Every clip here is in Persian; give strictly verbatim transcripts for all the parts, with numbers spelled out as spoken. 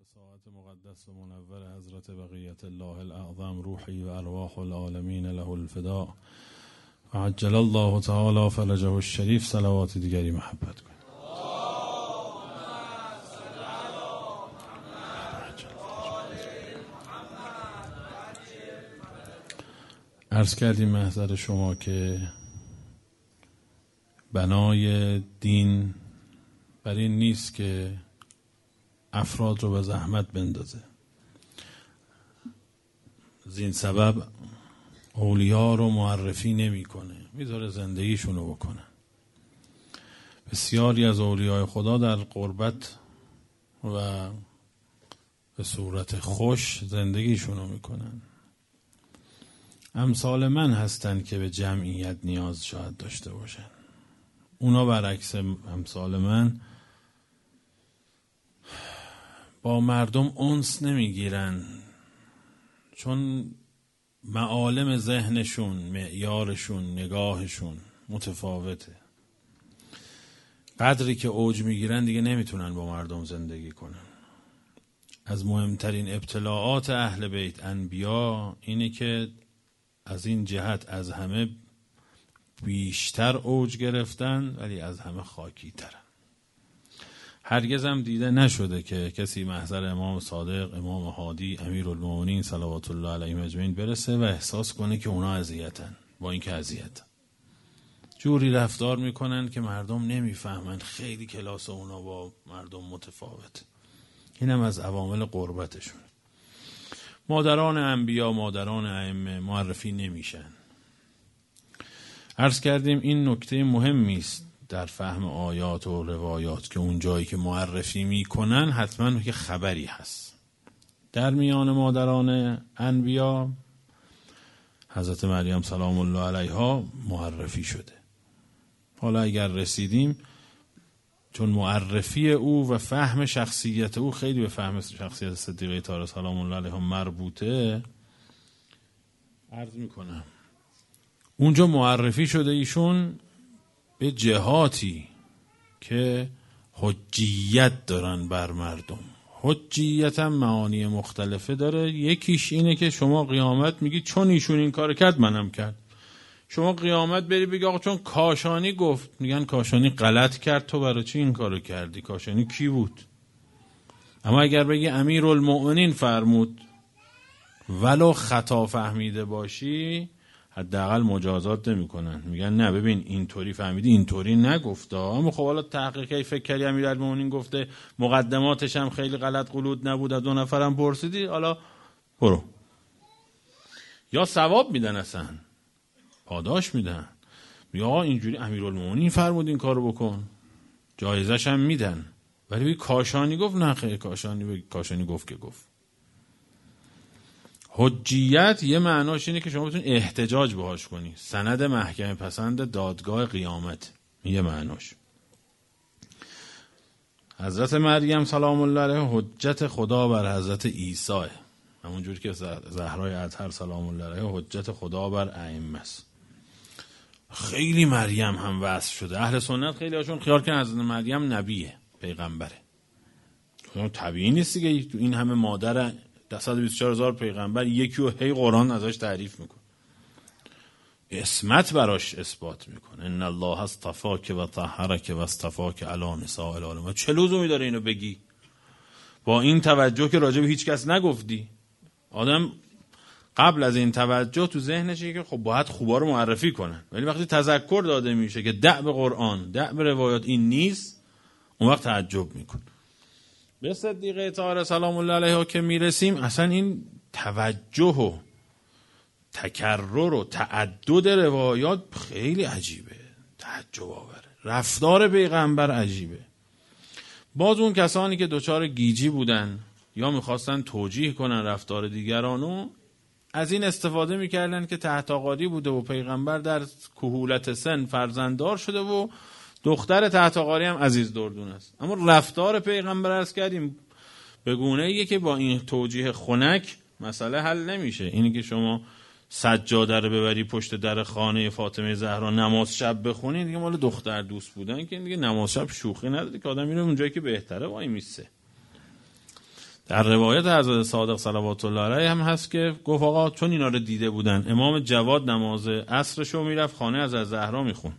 به ساعت مقدس و منور حضرت بقیت الله الاعظم روحی و ارواح العالمین له الفداء و عجل الله تعالی فرجه الشریف صلوات دیگری محبت کن. عرض کردیم محضر شما که بنای دین بر این نیست که افراد رو به زحمت بندازه. زین سبب اولیا رو معرفی نمی کنه، میذاره زندگیشون رو بکنن. بسیاری از اولیای خدا در قربت و به صورت خوش زندگیشون رو میکنن. امثال من هستن که به جمعیت نیاز شاید داشته باشن. اونا برعکس امثال من با مردم انس نمیگیرن، چون معالم ذهنشون، معیارشون، نگاهشون متفاوته. قدری که اوج میگیرن دیگه نمیتونن با مردم زندگی کنن. از مهمترین ابتلاعات اهل بیت انبیا اینه که از این جهت از همه بیشتر اوج گرفتن ولی از همه خاکی ترن. هرگز هم دیده نشده که کسی محضر امام صادق، امام هادی، امیرالمومنین صلوات الله علیهم اجمعین برسه و احساس کنه که اونا اذیتن. با این که اذیتن جوری رفتار میکنن که مردم نمیفهمن. خیلی کلاس اونا با مردم متفاوت. اینم از عوامل قربتشون. مادران انبیا، مادران ائمه معرفی نمیشن. عرض کردیم این نکته مهمی است در فهم آیات و روایات که اون جایی که معرفی میکنن حتما که خبری هست. در میان مادران انبیا حضرت مریم سلام الله علیها معرفی شده. حالا اگر رسیدیم، چون معرفی او و فهم شخصیت او خیلی به فهم شخصیت صدیقه طاهره سلام الله علیها مربوطه، عرض میکنم اونجا معرفی شده ایشون به جهاتی که حجیت دارن بر مردم. حجیت هم معانی مختلفه داره. یکیش اینه که شما قیامت میگی چون ایشون این کار کرد منم کرد. شما قیامت بری بگی آقا چون کاشانی گفت، میگن کاشانی غلط کرد، تو برای چی این کارو کردی؟ کاشانی کی بود؟ اما اگر بگی امیرالمومنین فرمود ولو خطا فهمیده باشی، حداقل مجازات نمیکنن. میگن نه ببین اینطوری فهمیدی، اینطوری نگفته. اما خب حالا تحقیقی فکر کردی امیرالمومنین گفته، مقدماتش هم خیلی غلط غلوط نبود، از دو نفرم پرسیدی، حالا برو. یا ثواب میدن، اصلا پاداش میدن. میگه آقا اینجوری امیرالمومنین فرمود این کارو بکن، جایزش هم میدن. ولی بگی کاشانی گفت، نه خیلی کاشانی بگی کاشانی گفت که گفت. حجیت یه معناش اینه که شما بتونید احتجاج باهاش کنی. سند محکمه پسند دادگاه قیامت یه معناش. حضرت مریم سلام الله علیها حجت خدا بر حضرت عیسی، همونجور که زهرای اطهر سلام الله علیها حجت خدا بر ائمه است. خیلی مریم هم وصف شده. اهل سنت خیلی هاشون خیال کردن حضرت مریم نبیه، پیغمبره. طبیعی نیست دیگه تو این همه مادر صد و بیست و چهار هزار پیغمبر یکی و هی قرآن ازش تعریف میکنه، اسمت براش اثبات میکنه. ان الله اصطفاک و طهرک و اصطفاک علی نساء العالمین. چه لزومی داره اینو بگی با این توجه که راجع به هیچ کس نگفتی؟ آدم قبل از این توجه تو ذهنشه که خب باید خوبا رو معرفی کنن، ولی وقتی تذکر داده میشه که دع به قرآن، دع به روایات این نیست، اون وقت تعجب میکنه. به صدیقه طاهره سلام الله علیها که میرسیم، اصلا این توجه و تکرر و تعدد روایات خیلی عجیبه، تعجب آوره. رفتار پیغمبر عجیبه. باز اون کسانی که دچار گیجی بودن یا میخواستن توجیه کنن رفتار دیگرانو، از این استفاده میکردن که تحت آقاری بوده و پیغمبر در کهولت سن فرزنددار شده و دختر تحت آقاری هم عزیز دردون است. اما رفتار پیغمبر عرض کردیم به گونه ایه که با این توجیه خنک مسئله حل نمیشه. اینی که شما سجاده رو ببری پشت در خانه فاطمه زهرا نماز شب بخونی، دیگه مال دختر دوست بودن که دیگه نماز شب شوخی نداره که آدم میره اونجایی که بهتره وای میسه. در روایت حضرت صادق صلوات الله علیه هم هست که گفت آقا چون اینا رو دیده بودن، امام جواد نماز عصرشو میرفت خانه از زهرا میخون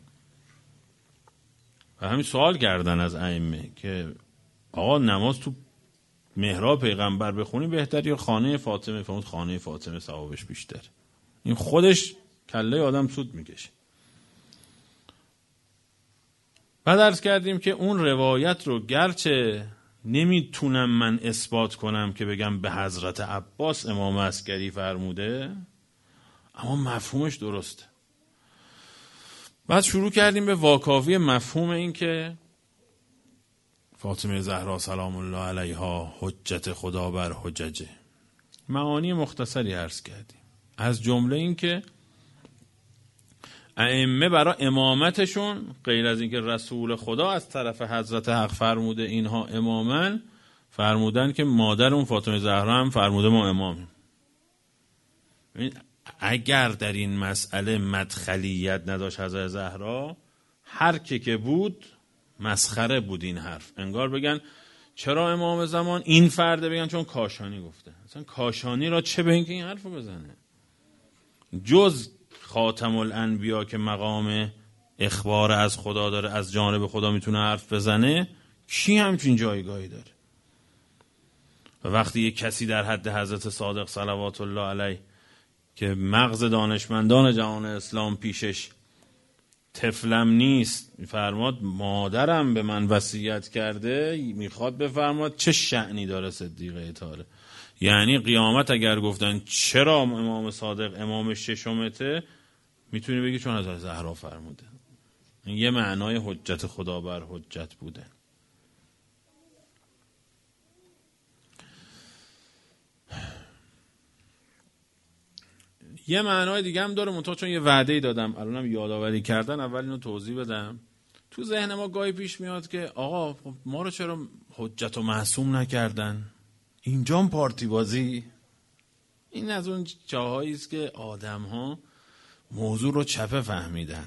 و همین سوال کردن از ائمه که آقا نماز تو محراب پیغمبر بخونی بهتر یا خانه فاطمه؟ فرمود خانه فاطمه ثوابش بیشتر. این خودش کله آدم سود میکشه. بعد عرض کردیم که اون روایت رو گرچه نمیتونم من اثبات کنم که بگم به حضرت عباس امام عسکری فرموده، اما مفهومش درسته. بعد شروع کردیم به واکاوی مفهوم این که فاطمه زهرا سلام الله علیها حجت خدا بر حججه. معانی مختصری عرض کردیم، از جمله این که ائمه برای امامتشون غیر از اینکه رسول خدا از طرف حضرت حق فرموده اینها امامن، فرمودن که مادر اون فاطمه زهرا هم فرموده ما امامیم. اگر در این مسئله مدخلیت نداشت حضرت زهرا، هر کی که بود مسخره بود این حرف. انگار بگن چرا امام زمان این فرده، بگن چون کاشانی گفته. اصلا کاشانی را چه به اینکه این حرفو بزنه؟ جز خاتم الانبیا که مقام اخبار از خدا داره، از جانب خدا میتونه حرف بزنه، کی همچین جایگاهی داره؟ و وقتی یک کسی در حد حضرت صادق صلوات الله علیه که مغز دانشمندان جهان اسلام پیشش طفلم نیست، میفرماد مادرم به من وصیت کرده، میخواد بفرماد چه شأنی داره صدیقه طاهره. یعنی قیامت اگر گفتن چرا امام صادق امام ششمته، میتونی بگی چون حضرت زهرا فرموده. این یه معنای حجت خدا بر حجت بوده. یه معنای دیگه هم داره، منتها چون یه وعده‌ای دادم الانم یادآوری کردن، اول اینو توضیح بدم. تو ذهن ما گاهی پیش میاد که آقا ما رو چرا حجت و معصوم نکردن؟ اینجام پارتی بازی. این از اون جاهایی است که آدم‌ها موضوع رو چپه فهمیدن.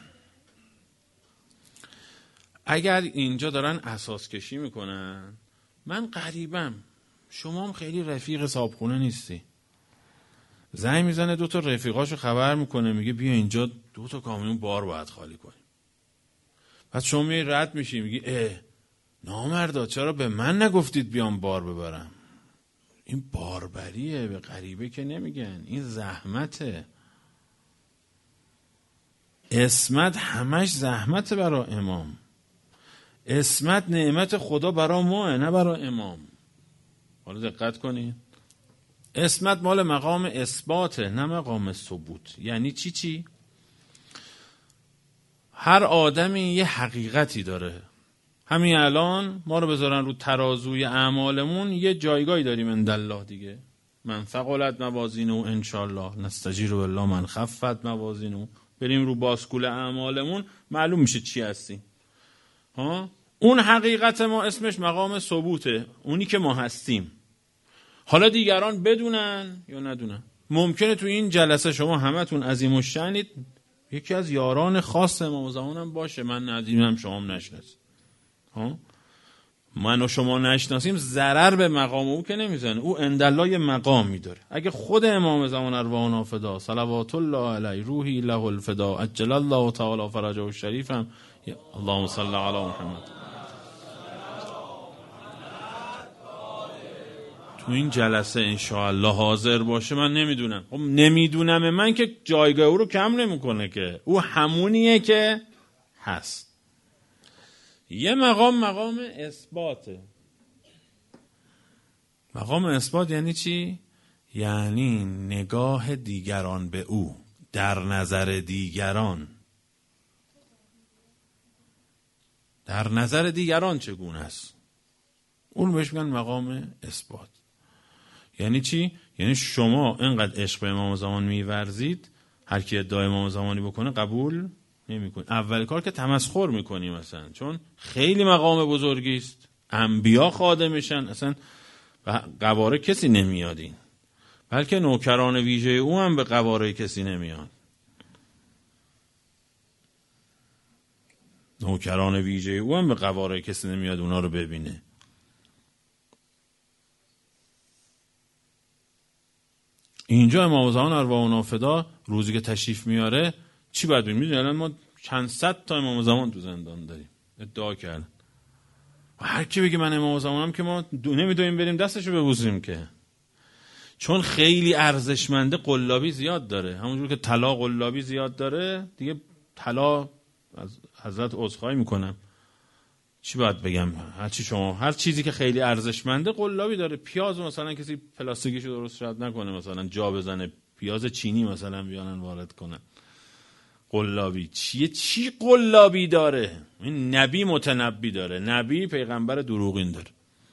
اگر اینجا دارن اساس کشی میکنن، من غریبم، شما هم خیلی رفیق صابخونه نیستی. زنگ میزنه دو تا رفیقاشو خبر میکنه، میگه بیا اینجا دو تا کامیون بار باید خالی کنیم. بعد شما می رد میشی میگی اه نامردا چرا به من نگفتید بیام بار ببرم؟ این باربریه، به غریبه که نمیگن، این زحمته. اسمت همش زحمته برای امام. اسمت نعمت خدا برای ماه، نه برای امام. حالا دقت کنید، اسمت مال مقام اثباته نه مقام ثبوت. یعنی چی چی؟ هر آدمی یه حقیقتی داره. همین الان ما رو بذارن رو ترازوی اعمالمون، یه جایگاهی داریم عندالله دیگه. من ثقلت موازینه انشالله نستجیر بالله من خفت موازینه. بریم رو باسکول اعمالمون معلوم میشه چی هستیم. ها؟ اون حقیقت ما اسمش مقام ثبوته، اونی که ما هستیم. حالا دیگران بدونن یا ندونن. ممکنه تو این جلسه شما همتون عظیم الشأنید، یکی از یاران خاص امام زمانم باشه، من ندیدم شما هم نشناسید. ها؟ من و شما نشناسیم، ضرر به مقام او که نمیزنه. او عندالله یه مقامی داره. اگه خود امام زمان ارواحنا فدا صلوات الله علیه روحی له الفدا عجل الله تعالی فرجه الشریف هم اللهم صل علی محمد تو این جلسه انشاءالله حاضر باشه، من نمیدونم. خب نمیدونم من که جایگاه او رو کم نمیکنه که او همونیه که هست. یه مقام مقام اثباته. مقام اثبات یعنی چی؟ یعنی نگاه دیگران به او، در نظر دیگران. در نظر دیگران چگونه است؟ اون بهش میگن مقام اثبات. یعنی چی؟ یعنی شما اینقدر عشق به امام زمان میورزید، هر کی ادعای امام زمانی بکنه قبول نمی‌کنی. اول کار که تمسخر می‌کنی مثلا، چون خیلی مقام بزرگی است، انبیا خادمشن، اصلا قواره کسی نمیاد این، بلکه نوکران ویژه او هم به قواره کسی نمیاد. نوکران ویژه او هم به قواره کسی نمیاد اونا رو ببینه. اینجا امام زمان ارواح نافدا روزی که تشریف میاره چی باید ببینیم؟ میدونی الان ما چند صد تا امام زمان تو زندان داریم، ادعا کردن. و هر کی بگه من امام زمانم که ما نمیدونیم بریم دستشو ببوسیم که، چون خیلی ارزشمنده، قلابی زیاد داره. همونجور که طلا قلابی زیاد داره دیگه، طلا از حضرت عذرخواهی میکنم چی باید بگم، هر چی شما هر چیزی که خیلی ارزشمنده قلابی داره. پیاز مثلا کسی پلاستیکیشو درست شاید نکنه، مثلا جا بزنه، پیاز چینی مثلا بیانن وارد کنن. قلابی چیه؟ چی قلابی داره؟ این نبی متنبی داره، نبی پیغمبر دروغین داره.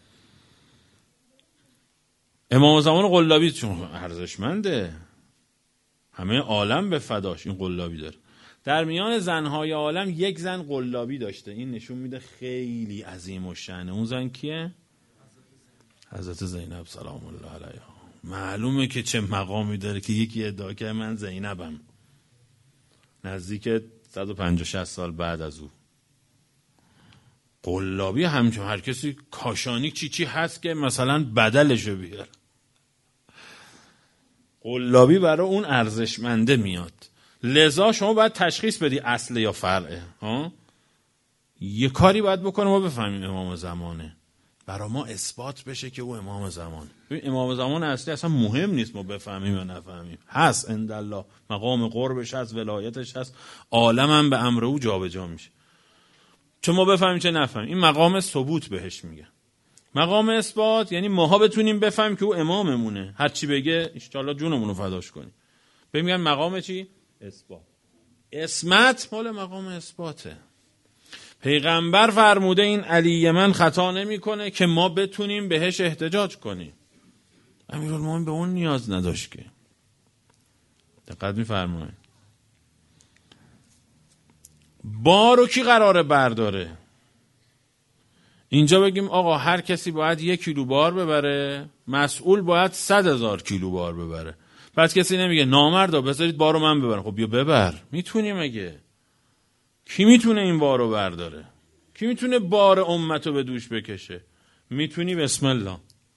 امام زمان قلابی چون ارزشمنده، همه عالم به فداش، این قلابی داره. در میان زنهای عالم یک زن قلابی داشته. این نشون میده خیلی عظیم و شأنه. اون زن کیه؟ حضرت زینب سلام الله علیها. معلومه که چه مقامی داره که یکی ادعا که من زینبم، نزدیک صد و پنجاه شصت سال بعد از او. قلابی همچون هر کسی کاشانی چی چی هست که مثلا بدلشو بیاره. قلابی برای اون ارزشمنده میاد. لذا شما باید تشخیص بدی اصل یا فرعه. ها؟ یه کاری باید بکنه ما بفهمیم امام زمانه، برای ما اثبات بشه که او امام زمان. ببین امام زمان اصلی اصلا مهم نیست ما بفهمیم یا نفهمیم، هست عندالله، مقام قربش هست، ولایتش هست، عالم هم به امر او جابجا میشه. چون ما بفهمیم چه نفهمیم، این مقام ثبوت بهش میگه. مقام اثبات یعنی ماها بتونیم بفهمیم که او اماممونه، هر چی بگه ان شاءالله جونمون رو فداش کنیم. ببین مقام چی؟ اثبات. اسمت مال مقام اثباته. پیغمبر فرموده این علی من خطا نمیکنه که ما بتونیم بهش احتجاج کنیم. امیرالمومنین به اون نیاز نداشت که. دقت می‌فرمایید. بارو کی قراره برداره؟ اینجا بگیم آقا هر کسی باید یک کیلو بار ببره، مسئول باید صد هزار کیلو بار ببره. بعد کسی نمیگه نامردا بذارید بارو من ببرم. خب بیا ببر. میتونی مگه؟ کی میتونه این بارو برداره؟ کی میتونه بار امتو به دوش بکشه؟ میتونی، بسم الله.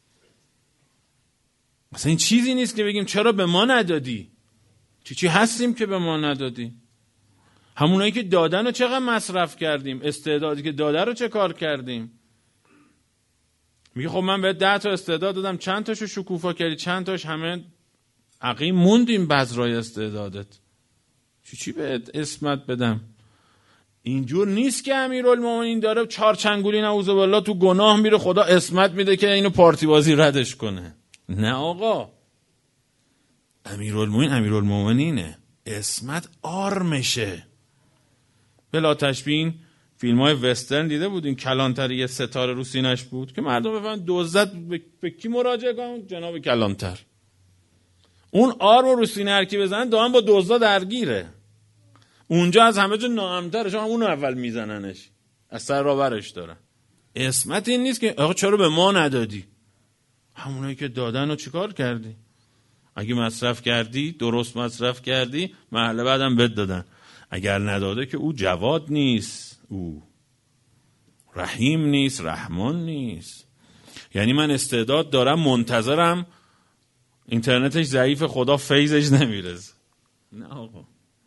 مثلا این چیزی نیست که بگیم چرا به ما ندادی؟ چی چی هستیم که به ما ندادی؟ همونایی که دادن رو چقدر مصرف کردیم؟ استعدادی که داده رو چه کار کردیم؟ میگه خب من بهت ده تا استعداد دادم، چند تاشو شکوفا کردی، چند تاش همه عقیم موندیم بذرای استعدادت. چی چی بهت اسمت بدم؟ اینجور نیست که امیرالمومنین داره چهار چنگولی نعوذ بالله تو گناه میره خدا اسمت میده که اینو پارتی بازی ردش کنه. نه آقا، امیرالمومنین امیرالمومنینه، اسمت آرمشه. بلا تشبیه فیلم های وسترن دیده بودین، کلانتر یه ستاره رو سینش بود که مردم بفهمن دزدت به, به کی مراجعه کنن؟ جناب کلانتر. اون آرم رو سینه هر کی بزنن دائم با دزدا درگیره. اونجا از همه جا ناامن‌تره، شما اونو اول میزننش، از سر را برش دارن. اسمت این نیست که آقا چرا به ما ندادی؟ همونایی که دادن رو چیکار کردی؟ اگه مصرف کردی، درست مصرف کردی، محله بعدم بد دادن. اگر نداده که او جواد نیست، او رحیم نیست، رحمان نیست. یعنی من استعداد دارم، منتظرم اینترنتش ضعیف، خدا فیضش نمیرسه. نه آقا،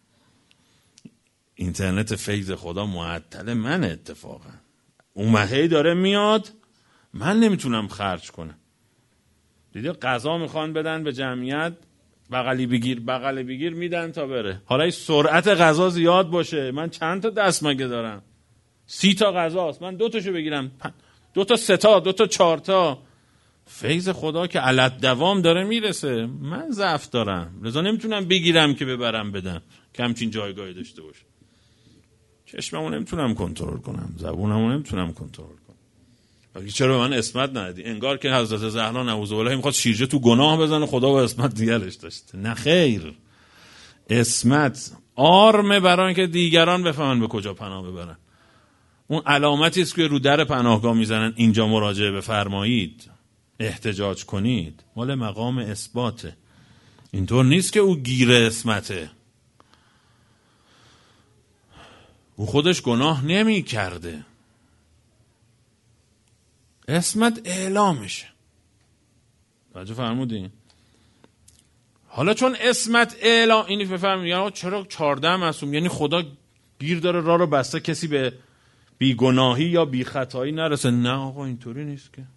اینترنت فیض خدا معطل من اتفاقا. اون مهی داره میاد، من نمیتونم خرج کنم. دیدی غذا میخوان بدن به جمعیت، بغلی بگیر بغلی بگیر میدن تا بره. حالا این سرعت غذا زیاد باشه، من چند تا دست مگه دارم؟ سی تا غذاست، من دو تاشو بگیرم، دو تا سه تا، دو تا چهار تا. فیض خدا که علت دوام داره میرسه، من ضعف دارم، لذا نمیتونم بگیرم که ببرم بدم که همچین جایگاهی داشته باشه. چشممو نمیتونم کنترل کنم، زبونمو نمیتونم کنترل کنم. ولی چرا به من اسمت ندادی؟ انگار که حضرت زهرا نعوذ بالله میخواد شیرجه تو گناه بزنه، خدا به اسمت دیگرش داشته. نه خیر، اسمت آرمه برای اینکه دیگران بفهمن به کجا پناه ببرن. اون علامتی است که رو در پناهگاه میزنن اینجا مراجعه بفرمایید، احتجاج کنید، مال مقام اثباته. اینطور نیست که او گیر اسمته، او خودش گناه نمی کرده، اسمت اعلامشه. توجه فرمودین؟ حالا چون اسمت اعلام اینی بفهمیم یعنی چرا چهارده معصوم، یعنی خدا گیر داره راه رو بسته کسی به بیگناهی یا بی خطایی نرسه. نه آقا اینطوری نیست که،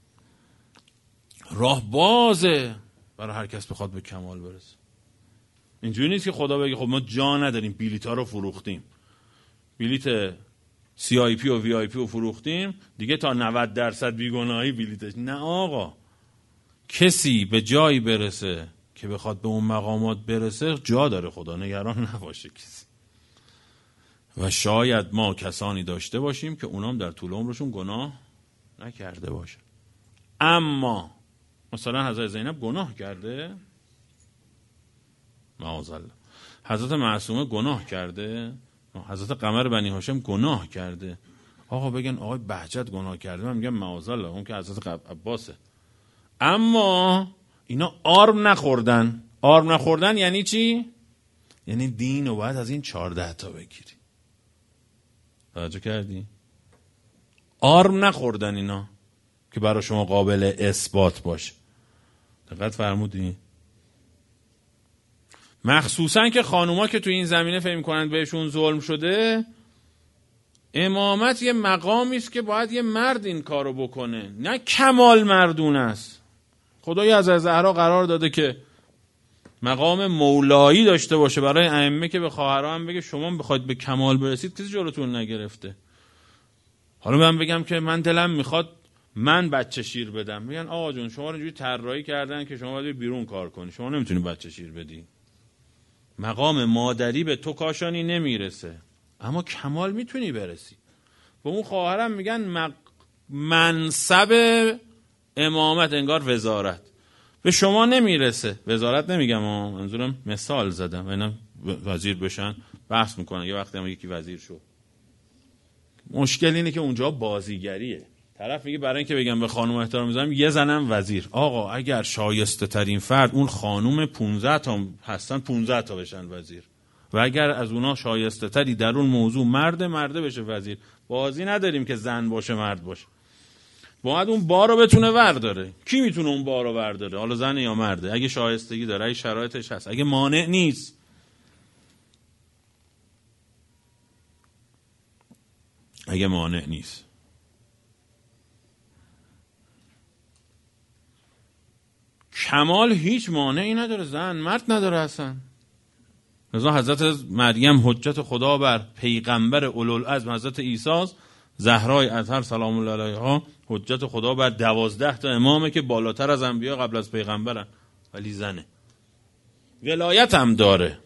راه بازه برای هر کس بخواد به کمال برسه. اینجوری نیست که خدا بگه خب ما جا نداریم، بلیط ها رو فروختیم، بلیط سی آی پی و وی آی پی رو فروختیم دیگه تا نود درصد بیگناهی بلیطش. نه آقا، کسی به جایی برسه که بخواد به اون مقامات برسه جا داره، خدا نگران نباشه کسی. و شاید ما کسانی داشته باشیم که اونام در طول عمرشون گناه نکرده باشه. اما مثلا حضرت زینب گناه کرده؟ معاذالله. حضرت معصومه گناه کرده؟ حضرت قمر بنی هاشم گناه کرده؟ آقا بگن آقای بهجت گناه کرده، من میگم معاذالله، اون که حضرت عباسه. اما اینا آرم نخوردن. آرم نخوردن یعنی چی؟ یعنی دین رو باید از این چارده تا بگیری. توجه کردی؟ آرم نخوردن اینا که برای شما قابل اثبات باشه. دقت فرمودی؟ مخصوصا که خانوما که تو این زمینه فهم کنند بهشون ظلم شده، امامت یه مقامی است که باید یه مرد این کارو بکنه، نه کمال مردون است. خدای از زهرا قرار داده که مقام مولایی داشته باشه برای ائمه، که به خواهرها هم بگه شما بخواید به کمال برسید کسی جلوتون نگرفته. حالا من بگم که من دلم میخواد من بچه شیر بدم، میگن آقا جون شما رو اینجوری طراحی کردن که شما باید بیرون کار کنی، شما نمیتونی بچه شیر بدی. مقام مادری به تو کاشانی نمیرسه، اما کمال میتونی برسی. به اون خواهرم میگن مق... منصب امامت انگار وزارت به شما نمیرسه. وزارت نمیگم، منظورم مثال زدم، اینا وزیر بشن بحث میکنن. یه وقتی هم یکی وزیر شد. مشکل اینه که اونجا بازیگریه. طرف میگه برای اینکه بگم به خانم احترام میذارم یه زنم وزیر. آقا اگر شایسته ترین فرد اون خانم پونزده تا هستن پونزده تا بشن وزیر، و اگر از اونا شایسته تری در اون موضوع مرده مرده بشه وزیر. بازی نداریم که زن باشه مرد باشه، باید اون بار رو بتونه ورداره. کی میتونه اون بار رو ورداره؟ حالا زن یا مرده؟ اگه شایستگی داره، اگه شرایطش هست، اگه مانع نیست. اگه مانع نیست. کمال هیچ مانعی نداره، زن مرد نداره اصلا. لذا حضرت مریم حجت خدا بر پیغمبر اولوالعزم حضرت عیسی، زهرای اطهر سلام الله علیها حجت خدا بر دوازده تا امامه که بالاتر از انبیا قبل از پیغمبرن، ولی زنه. ولایت هم داره،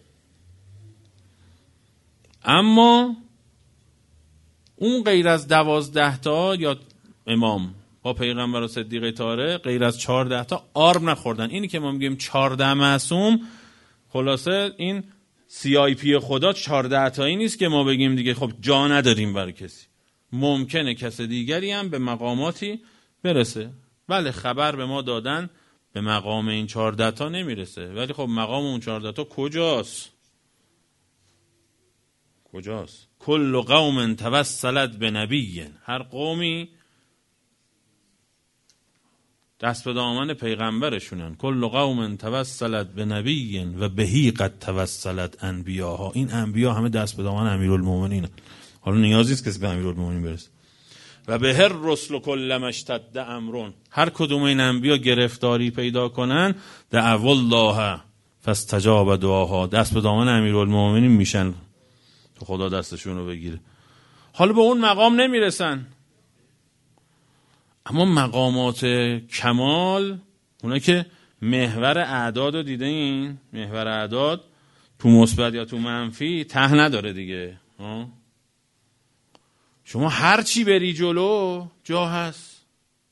اما اون غیر از دوازده تا یا امام با پیغمبر و صدیقه طاهره غیر از چهارده تا آرم نخوردن. اینی که ما میگیم چهارده معصوم، خلاصه این سی آی پی خدا چهارده تایی نیست که ما بگیم دیگه خب جا نداریم برای کسی. ممکنه کس دیگری هم به مقاماتی برسه. بله خبر به ما دادن به مقام این چهارده تا نمیرسه، ولی خب مقام اون چهارده تا کجاست؟ کجاست؟ کل قوم توسلت به نبی، هر قومی دست به دامن پیغمبرشونن. کل قوم توسلت به نبی و بهی قد توسلت انبیاها. این انبیا همه دست به دامن امیرالمومنین. حالا نیازی است کسی به امیرالمومنین برسه. و به هر رسل کلما اشتد امرون، هر کدوم این انبیا گرفتاری پیدا کنن دعوا الله فاستجاب دعاها، دست به دامن امیرالمومنین میشن تو خدا دستشون رو بگیره. حالا به اون مقام نمیرسن، اما مقامات کمال، اونا که محور اعداد رو دیده، این محور اعداد تو مثبت یا تو منفی ته نداره دیگه. ها؟ شما هر چی بری جلو جا هست.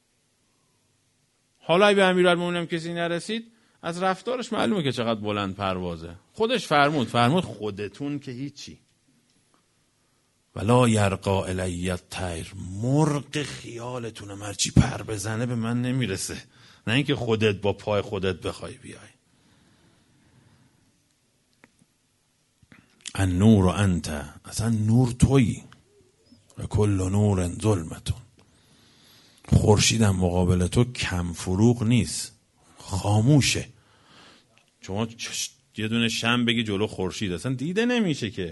حالا ای به امیرالمومنین کسی نرسید، از رفتارش معلومه که چقدر بلند پروازه. خودش فرمود فرمود خودتون که هیچی. ولا یرقا الی الطیر، مرغ خیالتونه مرچی پر بزنه به من نمیرسه. نه اینکه خودت با پای خودت بخوای بیای. النور انت، اصلا نور تویی. و کل نور ظلمتون، خورشیدم مقابل تو کم فروغ نیست، خاموشه. شما یه دونه شم بگی جلو خورشید اصلا دیده نمیشه که.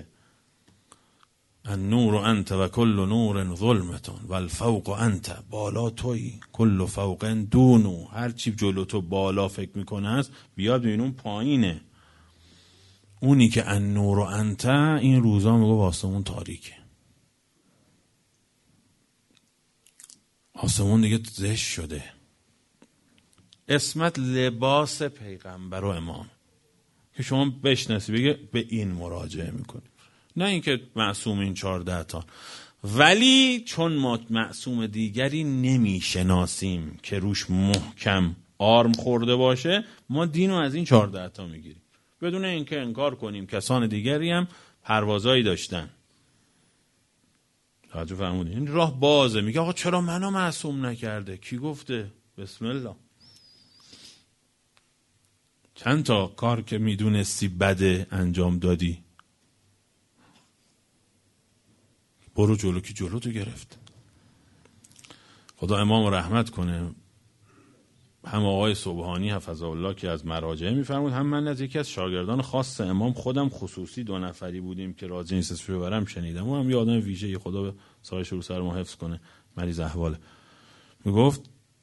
النور انت و کل نور ظلمتون و الفوق انت، بالا تویی، کل فوق دونو، هر چی جلو تو بالا فکر میکنه هست بیاد ببین اون پایینه. اونی که النور انت این روزا میگه آسمون تاریکه، آسمون دیگه زشت شده. اسمت لباس پیغمبر و امام که شما بشناسی بگه به این مراجعه میکنی، نه اینکه معصوم این چهارده تا. ولی چون ما معصوم دیگری نمیشناسیم که روش محکم آرم خورده باشه، ما دینو از این چهارده تا میگیریم بدون اینکه انکار کنیم کسان دیگری هم پروازایی داشتن. توجه فرمودین؟ این راه بازه. میگه آقا چرا منو معصوم نکرده؟ کی گفته؟ بسم الله. چند تا کار که میدونستی بده انجام دادی، برو جلو که جلو تو گرفت. خدا امام رحمت کنه. هم آقای سبحانی حفظه الله که از مراجع میفرمود، هم من از یکی از شاگردان خاص امام خودم خصوصی دو نفری بودیم که راضی نیست اسمش رو برم شنیدم، و هم یه آدم ویژه، خدا به سایش رو سر ما حفظ کنه، مریض احواله. میگفت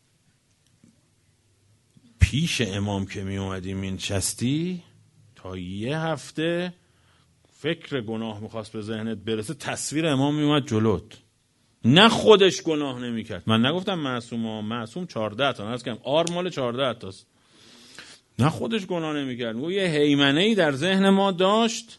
پیش امام که می اومدی مینشستی تا یه هفته فکر گناه میخواست به ذهنت برسه، تصویر امام میومد جلوت، نه خودش گناه نمیکرد. من نگفتم معصوم ها، معصوم چهارده تا، نرس کردم آر مال چهارده تاست، نه خودش گناه نمیکرد. گو یه هیمنه‌ای در ذهن ما داشت.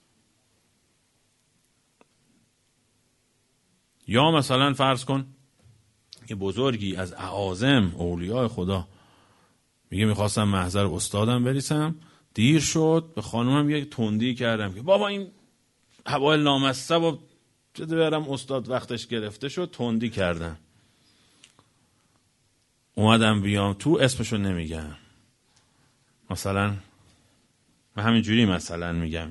یا مثلا فرض کن یه بزرگی از اعاظم اولیاء خدا میگه میخواستم محضر استادم بریسم، دیر شد، به خانومم یک تندی کردم که بابا این حوال نامسته و جده برم استاد وقتش گرفته شد، تندی کردم. اومدم بیام تو، اسمشو نمیگم، مثلا من همینجوری مثلا میگم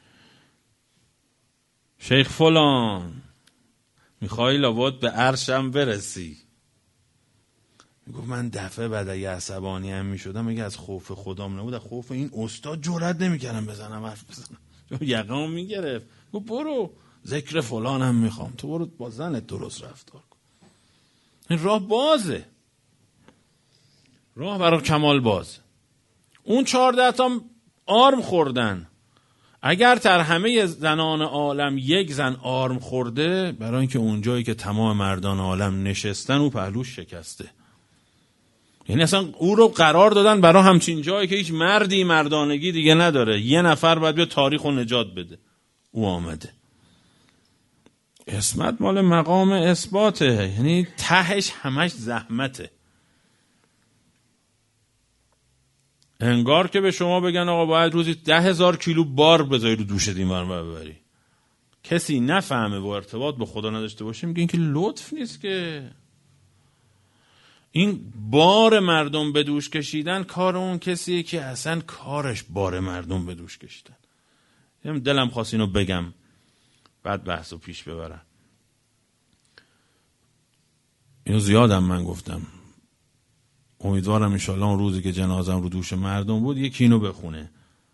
شیخ فلان میخوای لابد به عرشم برسی. میگفت من دفعه بعد اگه عصبانی هم میشدم، اگه از خوف خدام نبود، از خوف این استاد جرئت نمیکردم بزنم حرف بزنم، یقام میگرفت. گفت برو ذکر فلانم میخوام، تو برو با زنت درست رفتار کن. این راه بازه، راه برای کمال باز. اون چهارده تا آرم خوردن. اگر تر همه زنان عالم یک زن آرم خورده، برای اینکه اون جایی که تمام مردان عالم نشستن او پهلوش شکسته. یعنی اصلا او رو قرار دادن برای همچین جایی که هیچ مردی مردانگی دیگه نداره، یه نفر باید بیا تاریخ رو نجات بده، او آمده. اسمت مال مقام اثباته، یعنی تهش همش زحمته. انگار که به شما بگن آقا باید روزی ده هزار کیلو بار بذاری رو دوشت این ور ببری، کسی نفهمه و ارتباط با خدا نداشته باشه، میگه این که لطف نیست که. این بار مردم به دوش کشیدن کار اون کسیه که اصلا کارش بار مردم به دوش کشیدن. دلم خواست اینو بگم بعد بحثو پیش ببرم. اینو زیادم من گفتم، امیدوارم انشالله اون روزی که جنازم رو دوش مردم بود یکی اینو بخونه.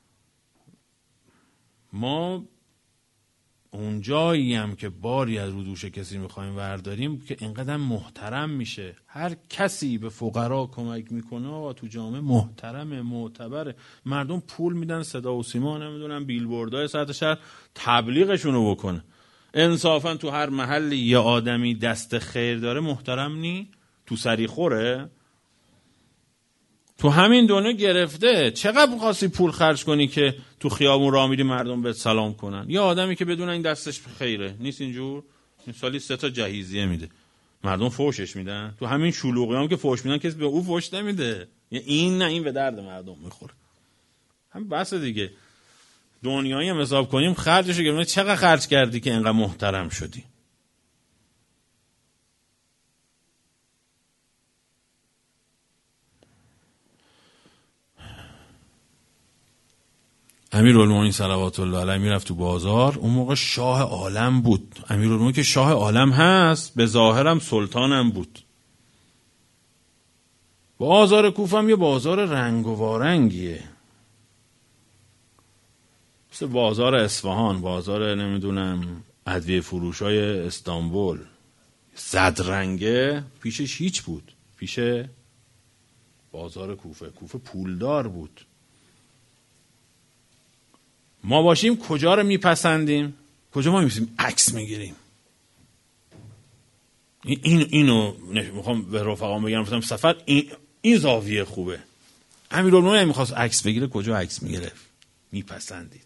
ما اون جایی هم که باری از رو دوش کسی میخوایم ورداریم که اینقدر محترم میشه. هر کسی به فقرا کمک میکنه و تو جامعه محترمه، معتبره. مردم پول میدن صدا و سیما، نمیدونم بیلبوردهای سطح شهر تبلیغشونو بکنه. انصافا تو هر محلی یه آدمی دست خیر داره محترم نی؟ تو سری خوره؟ تو همین دنیا گرفته. چقدر خواستی پول خرج کنی که تو خیابون راه میری مردم بهت سلام کنن؟ یه آدمی که بدون این دستش خیره نیست اینجور، این سالی سه تا جهیزیه میده، مردم فوشش میدن. تو همین شلوغی هم که فوش میدن کسی به او فوش نمیده. این نه، این به درد مردم میخوره. هم بس دیگه. دنیایی هم حساب کنیم خرجشو گرفتی، چقدر خرج کردی که اینقدر محترم شدی؟ امیرالمومنین صلوات الله علیه میرفت تو بازار. اون موقع شاه عالم بود. امیرالمومنین که شاه عالم هست، به ظاهرم سلطانم بود. بازار کوفه هم یه بازار رنگ و وارنگیه. مثل بازار اصفهان، بازار نمیدونم ادویه فروشای استانبول، زد رنگه پیشش هیچ بود. پیش بازار کوفه، کوفه پولدار بود. ما باشیم کجا رو میپسندیم؟ کجا ما میپسیم عکس میگیریم؟ این اینو میخوام به رفقام بگم، گفتم سفر این این زاویه خوبه. امیرالمومنین میخواست عکس بگیره، کجا عکس میگرفت؟ میپسندید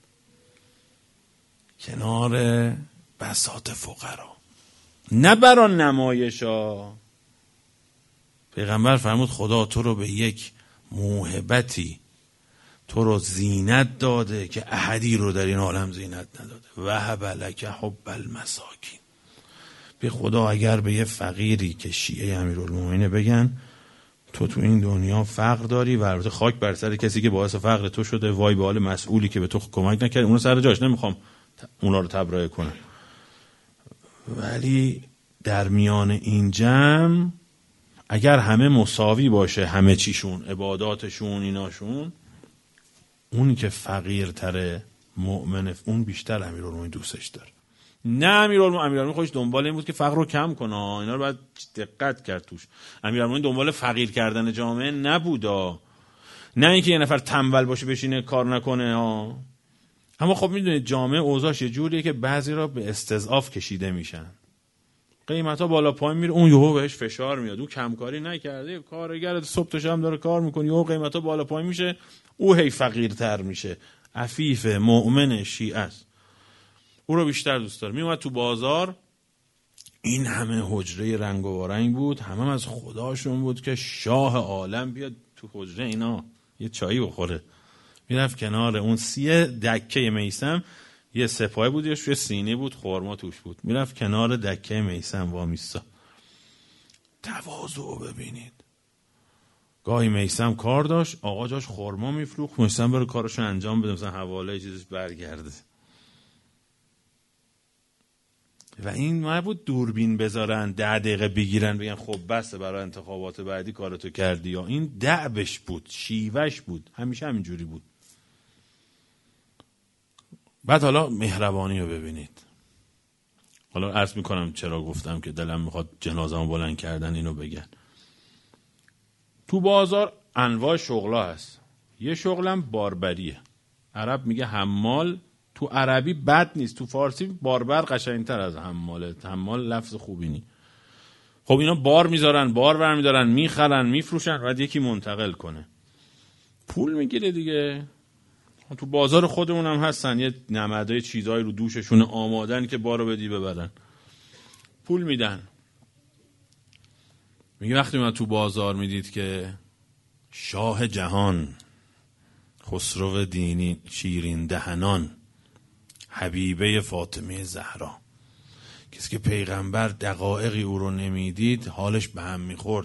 کنار بساط فقرا، نه برا نمایشا. پیغمبر فرمود خدا تو رو به یک موهبتی، تو رو زینت داده که احدی رو در این عالم زینت نداده. وهب لک حب المساکین. به خدا اگر به یه فقیری که شیعه امیرالمومنین بگن تو تو این دنیا فقر داری، و البته خاک بر سر کسی که باعث فقر تو شده، وای به حال مسئولی که به تو کمک نکرد، اونو سر جاش، نمیخوام اونا رو تبرئه کنم، ولی در میان این جمع اگر همه مساوی باشه، همه چیشون، عباداتشون، ایناشون، اونی که فقیرتره مؤمنه اون بیشتر امیرالمومنین دوستش داره. نه امیرالمومنین امیرالمومنین خودش دنبال این بود که فقر رو کم کنه، اینا رو باید دقت کرد توش. امیرالمومنین دنبال فقیر کردن جامعه نبودا، نه اینکه یه نفر تنبل باشه بشینه کار نکنه ها. اما خب میدونید جامعه اوضاعش یه جوریه که بعضی را به استضعاف کشیده میشن، قیمتا بالا پایین میره، اون یهو بهش فشار میاد، اون کمکاری نکرده، کارگر صبح تا شب داره کار میکنه، یهو قیمتا بالا پایین میشه، او هی فقیرتر میشه. عفیف مؤمن شیعه است، او رو بیشتر دوست داره. میومد تو بازار، این همه حجره رنگ و رنگ بود، همه هم از خداشون بود که شاه عالم بیاد تو حجره اینا یه چایی بخوره. میرفت کنار اون سی دکه میسم، یه سپاه بود، یه سینی بود، خورما توش بود، میرفت کنار دکه میسم وامیستا. تواضع ببینید. گاهی میسم کار داشت، آقا جاش خورما میفروخت، میسم بره کارشو انجام بده، مثلا حواله چیزش برگرده. و این نبود دوربین بذارن ده دقیقه بگیرن بگن خب بسه برای انتخابات بعدی کارتو کردی، یا این دعبش بود، شیوهش بود، همیشه همینجوری بود. بعد حالا مهربانی رو ببینید. حالا عرض میکنم چرا گفتم که دلم میخواد جنازه‌مو بلند کردن اینو بگن. تو بازار انواع شغلا هست. یه شغلم باربریه. عرب میگه حمال، تو عربی بد نیست، تو فارسی باربر قشنگتر از حماله. حمال لفظ خوبی نی. خب اینا بار میذارن، بار برمیدارن، میخرن، میفروشن، بعد یکی منتقل کنه، پول میگیره دیگه. تو بازار خودمون هم هستن یه نمدای چیزایی رو دوششون آمادن که بارو بدی ببرن، پول میدن. میگه وقتی من تو بازار میدید که شاه جهان، خسرو دینی، شیرین دهنان، حبیبه فاطمه زهرا، کسی که پیغمبر دقایقی او رو نمیدید حالش به هم میخورد.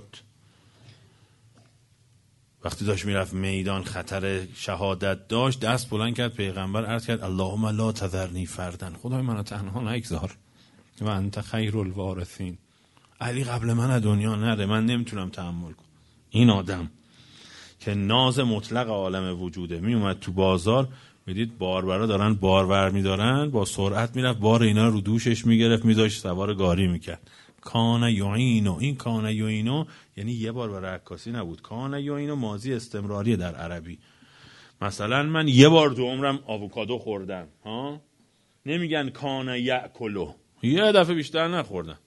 وقتی داشت میرفت میدان خطر شهادت داشت، دست بلند کرد پیغمبر، عرض کرد اللهم لا تذرنی فردن، خدای منو تنها نگذار و انت خیر الوارثین. علی قبل من از دنیا نره، من نمیتونم تحمل کنم. این آدم که ناز مطلق عالم وجوده میومد تو بازار، میدید باربرا دارن بارور میدارن، با سرعت میرفت بار اینا رو دوشش میگرفت، میذاشت سوار گاری میکرد. کان یعینو، این کان یعینو یعنی یه بار برای عکاسی نبود. کان یعینو ماضی استمراریه در عربی. مثلا من یه بار تو عمرم آووکادو خوردم، ها، نمیگن کان یاکلو، یه دفعه بیشتر نخوردم.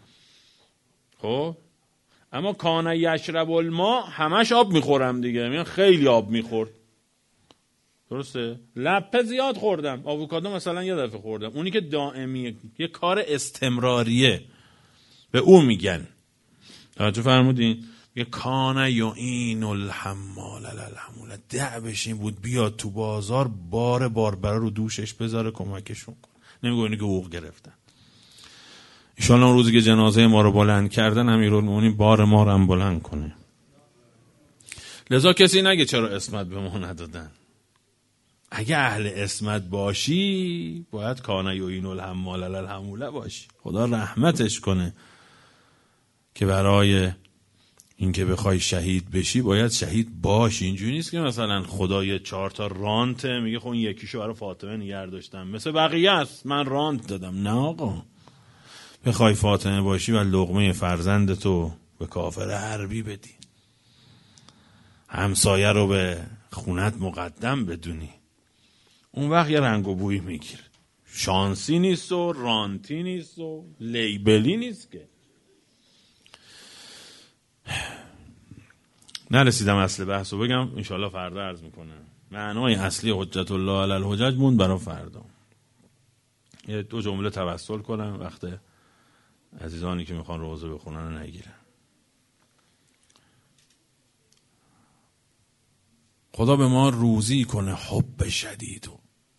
خب اما کان یشرب الماء، همش آب میخورم دیگه، میگن خیلی آب میخورد، درسته؟ لپه زیاد خوردم. آووکادو مثلا یه دفعه خوردم، اونی که دائمیه، یه کار استمراریه، به او میگن. توجه فرمودین؟ یه کان یعین الحمال الحمول، دعوش این بود بیاد تو بازار بار باربرا رو دوشش بذاره کمکشون کن. نمیگه اینی که حقوق گرفتن. ایشالا اون روزی که جنازه ما رو بلند کردن امیرالمومنین بار ما رو هم بلند کنه. لذا کسی نگه چرا اسمت به ما ندادن. اگه اهل اسمت باشی باید کان یعین الحمال الحموله باشی. خدا رحمتش کنه که برای این که بخوای شهید بشی باید شهید باشی. اینجوری نیست که مثلا خدای چهار تا رانته میگه خب این یکیشو برای فاطمه نگه داشتم مثل بقیه است من رانت دادم. نه آقا، بخوای فاطمه باشی و لقمه فرزندتو به کافر حربی بدی، همسایه رو به خونت مقدم بدونی، اون وقت یه رنگ و بوی میگیره. شانسی نیست و رانتی نیست و لیبلی نیست که. نرسیدم اصل بحث رو بگم، انشالله فردا عرض میکنم. معنای اصلی حجت الله علی الحجج موند برای فردا. یه دو جمله توسل کنم وقت عزیزانی که میخوان روزه بخونن رو نگیرن. خدا به ما روزی کنه حب شدید.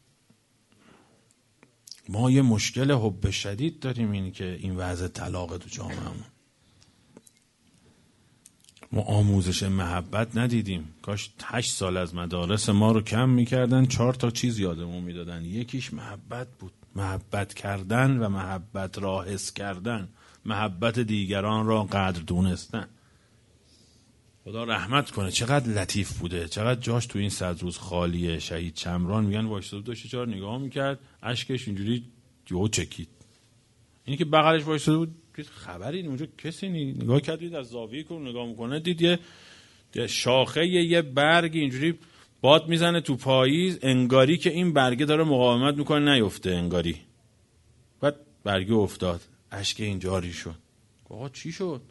ما یه مشکل حب شدید داریم، این که این وضع طلاق تو جامعهمون. ما آموزش محبت ندیدیم. کاش هشت سال از مدارس ما رو کم میکردن، چهار تا چیز یادمون میدادن. یکیش محبت بود، محبت کردن و محبت را حس کردن، محبت دیگران را قدر دونستن. خدا رحمت کنه، چقدر لطیف بوده، چقدر جاش تو این صد روز خالیه. شهید چمران میگن وایساده داشت چهار نگاه میکرد، اشکش اینجوری یهو چکید. اینی که بغلش وایساده بود خبری اونجا کسی نی نگاه کردید از زاویه که نگاه میکنه دید یه شاخه یه برگ اینجوری باد میزنه تو پاییز، انگاری که این برگه داره مقاومت میکنه نیفته، انگاری. بعد برگه افتاد، اشک این جاری شد. آقا چی شد؟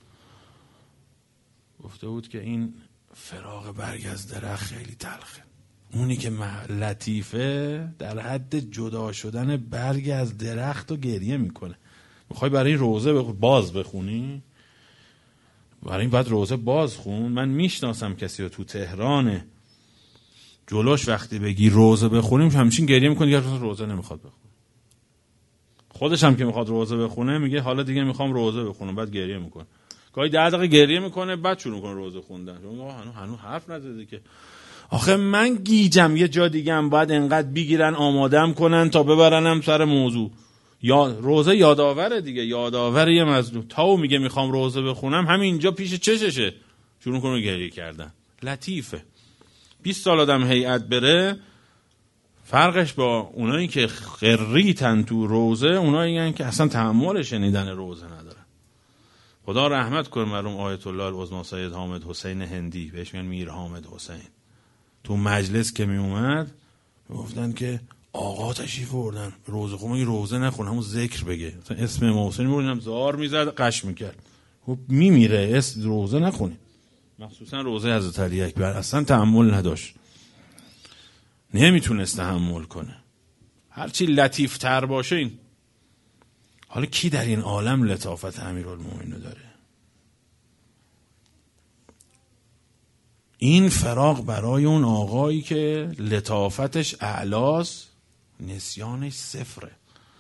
گفته بود که این فراق برگ از درخت خیلی تلخه. اونی که لطیفه در حد جدا شدن برگ از درخت و گریه میکنه. میخوای برای این روزه بخ... باز بخونی؟ برای این باید روزه باز خون. من میشناسم کسی رو تو تهران، جلوش وقتی بگی روزه بخونیم همچین گریه میکنه، دیگه روزه نمیخواد بخونه. خودش هم که میخواد روزه بخونه میگه حالا دیگه میخوام روزه بخونم، بعد گریه میکنه. گاهی ده دقیقه گریه میکنه بعد شروع میکنه روزه خوندن. شما هنوز هنوز حرف نزده که آخه من گیجم یه جا دیگه هم باید انقدر بگیرن آمادم کنن تا ببرنم سر موضوع. یا روزه یادآوره دیگه، یادآور یه مظلوم. تاو میگه میخوام روزه بخونم، همینجا پیش چششه شروع کنه گریه کردن. لطیفه. بیست سال آدم هیئت بره، فرقش با اونایی که خریتن تو روزه، اونایی که اصلا تحمل شنیدن روزه ندارن. خدا رحمت کنه مرحوم آیت الله العظما سید حامد حسین هندی، بهش میگن میر حامد حسین. تو مجلس که می اومد گفتن که آقا تشریف آوردن روزه خونه، روزه نخونه همون ذکر بگه. اسم امام حسین میبردیم زار میزد قش میکرد. خب میمیره اسم روزه نخونه. مخصوصا روزه حضرت علی اکبر اصلا تحمل نداشت، نمیتونست تحمل کنه. هرچی لطیف تر باشه این. حالا کی در این عالم لطافت امیرالمومنین داره؟ این فراق برای اون آقایی که لطافتش اعلاست، نسیانش صفره.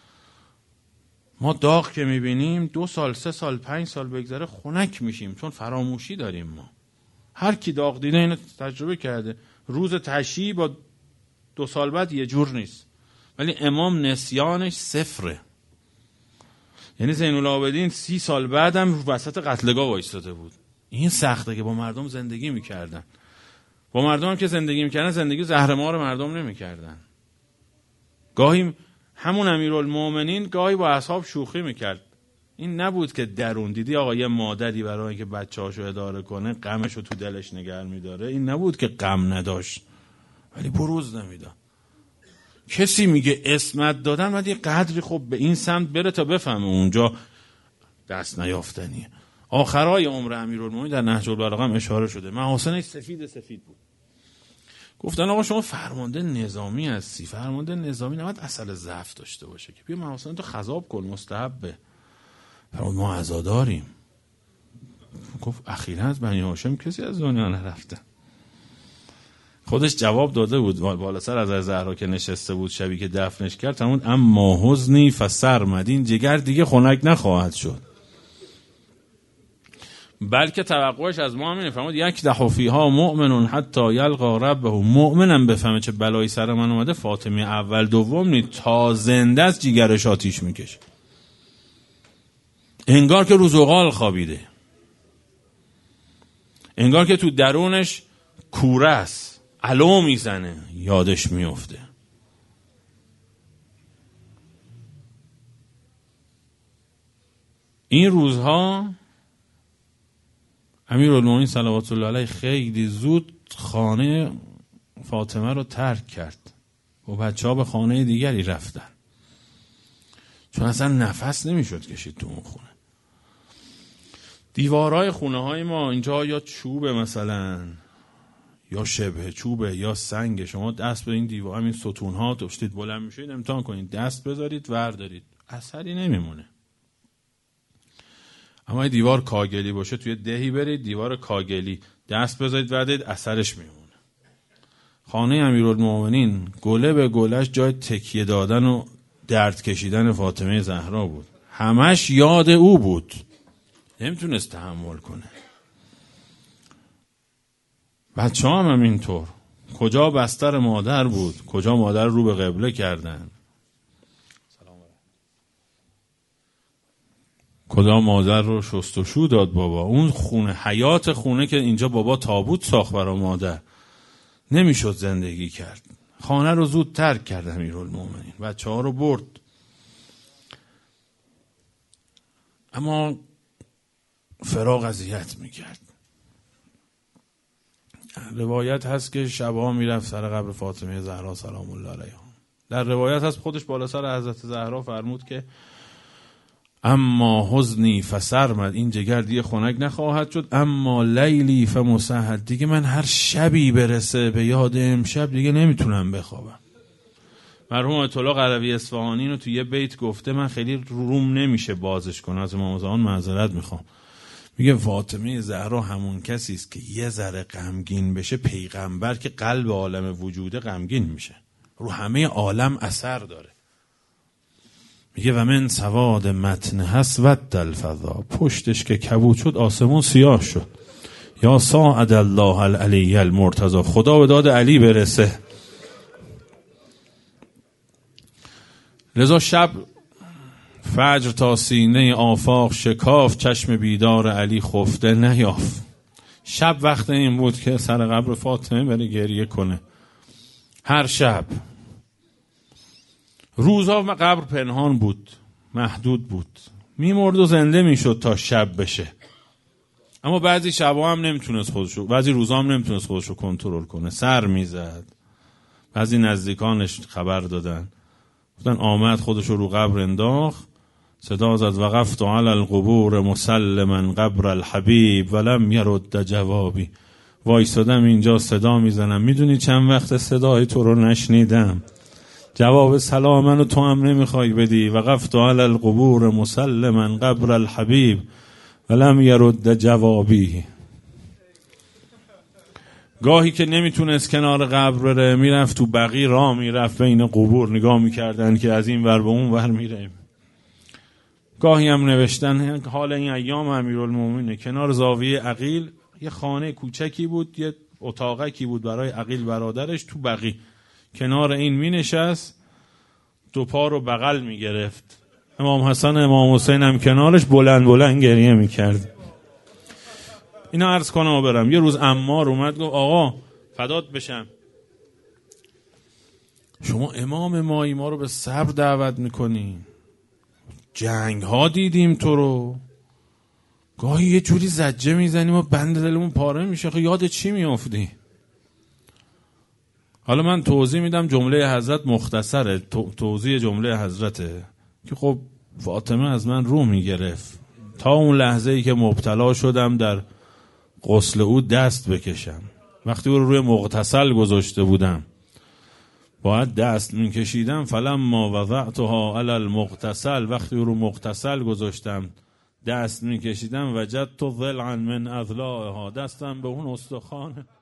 ما داغ که میبینیم دو سال سه سال پنج سال بگذره خنک میشیم، چون فراموشی داریم. ما هر کی داغ دیده اینو تجربه کرده. روز تشییع با دو سال بعد یه جور نیست، ولی امام نسیانش صفره. یعنی زین العابدین سی سال بعدم وسط قتلگاه وایستاده بود. این سخته که با مردم زندگی میکردن. با مردم هم که زندگی میکردن زندگی زهرمار مردم نمیکردن. گاهی همون امیرالمومنین گاهی با اصحاب شوخی میکرد. این نبود که درون دیدی آقا یه مادری برای اینکه بچه‌هاشو اداره کنه غمشو تو دلش نگه میداره، این نبود که غم نداشت ولی بروز نمیداد. کسی میگه اسمت دادن ولی قدری خب به این سمت بره تا بفهمه اونجا دست نیافتنیه. آخرای عمر امیرالمومنین در نهج البلاغه هم اشاره شده، محاسنش سفید سفید بود. گفتن آقا شما فرمانده نظامی هستی، فرمانده نظامی نباید اصل ضعف داشته باشه که بیا محاسن تو خضاب کن، مستحبه. فرمود ما عزاداریم. گفت اخیراً از بنی هاشم کسی از دنیا نرفته. خودش جواب داده بود بالا سر از زهرا که نشسته بود شبی که دفنش کرد، فرمود اما حزنی فسرمدین، جگر دیگه خنک نخواهد شد. بلکه توقعش از ما همینه. فرمود یک دهو فیها مؤمنون حتی یلقا ربه، مؤمنم بفهمه چه بلایی سر من اومده فاطمه اول دوم نی، تا زنده است جیگرش آتیش میکشه، انگار که رو زغال خوابیده. انگار که تو درونش کوره است، علو میزنه، یادش میفته. این روزها امیرالمومنین صلوات الله علیه خیلی زود خانه فاطمه رو ترک کرد و بچه ها به خانه دیگری رفتن، چون اصلا نفس نمیشد کشید تو اون خونه. دیوارهای خونه های ما اینجا یا چوبه مثلا، یا شبه چوبه یا سنگ. شما دست به این دیوار، همین ستون ها داشتید بلند میشید، امتحان کنید دست بذارید وردارید، اثری نمیمونه. اما این دیوار کاگلی باشه، توی دهی برید دیوار کاگلی دست بذارید وردارید، اثرش میمونه. خانه امیرالمومنین گله به گلش جای تکیه دادن و درد کشیدن فاطمه زهرا بود. همش یاد او بود، نمیتونست تحمل کنه. بچه هم همینطور. کجا بستر مادر بود، کجا مادر رو به قبله کردن، کجا مادر رو شست و شو داد بابا. اون خونه، حیات خونه که اینجا بابا تابوت ساخت برای مادر، نمیشد زندگی کرد. خانه رو زود ترک کرد امیرالمومنین، بچه ها رو برد. اما فراق اذیت میکرد. روایت هست که شبها میرفت سر قبر فاطمه زهرا سلام الله علیها. در روایت هست خودش بالا سر حضرت زهرا فرمود که اما حزنی فسرمد، این جگر دیگه خنک نخواهد شد، اما لیلی فمسهد، دیگه من هر شبی برسه به یاد امشب دیگه نمیتونم بخوابم. مرحوم آیت الله قروی اصفهانی رو تو یه بیت گفته، من خیلی روم نمیشه بازش کنم، از امام زمان معذرت میخوام. میگه فاطمه زهرا همون کسی است که یه ذره غمگین بشه، پیغمبر که قلب عالم وجوده غمگین میشه، رو همه عالم اثر داره. میگه و من سواد متن هست ود الفضا، پشتش که کبود شد آسمون سیاه شد. یا ساعد الله العلی المرتضی، خدا به داد علی برسه. لذا شب فجر تا سینه آفاق شکاف، چشم بیدار علی خفته نیاف. شب وقت این بود که سر قبر فاطمه بره گریه کنه، هر شب. روزها قبر پنهان بود، محدود بود، میمرد و زنده میشد تا شب بشه. اما بعضی شبها هم نمیتونست خودشو، بعضی روزها هم نمیتونست خودشو کنترل کنه، سر میزد. بعضی نزدیکانش خبر دادن، گفتن آمد خودشو رو قبر انداخت، صدا زد وقفت علی القبور مسلما قبر الحبیب ولم یرد جوابی. وایستادم اینجا صدا میزنم، میدونی چند وقت صدای تو رو نشنیدم، جواب سلام منو تو هم نمیخوای بدی. وقفت علی القبور مسلما قبر الحبیب ولم یرد جوابی. گاهی که نمیتونست کنار قبر بره، میرفت تو بقی راه میرفت بین قبور، نگاه میکردن که از این ور به اون ور میره. گاهی هم نوشتن حال این ایام امیرالمومنین کنار زاویه عقیل یه خانه کوچکی بود، یه اتاقکی بود برای عقیل برادرش تو بقی. کنار این می نشست، دو پا رو بغل می گرفت. امام حسن امام حسین هم کنارش بلند بلند گریه می کرد. اینا عرض کنم و برم. یه روز عمار اومد گفت آقا فدات بشم، شما امام مایی، ما رو به صبر دعوت میکنین، جنگ ها دیدیم تو رو، گاهی یه جوری زجه میزنیم و بند دلمون پاره میشه، خب یاد چی میافتی؟ حالا من توضیح میدم، جمله حضرت مختصره، توضیح جمله حضرته که خب فاطمه از من روح میگرفت تا اون لحظه ای که مبتلا شدم در غسل او دست بکشم. وقتی او رو روی مغتسل گذاشته بودم باید دست میکشیدم، فلما وضعتها علی المغتسل، وقتی او رو مغتسل گذاشتم دست میکشیدم، وجدت ضلعا من اضلاعها، دستم به اون استخوان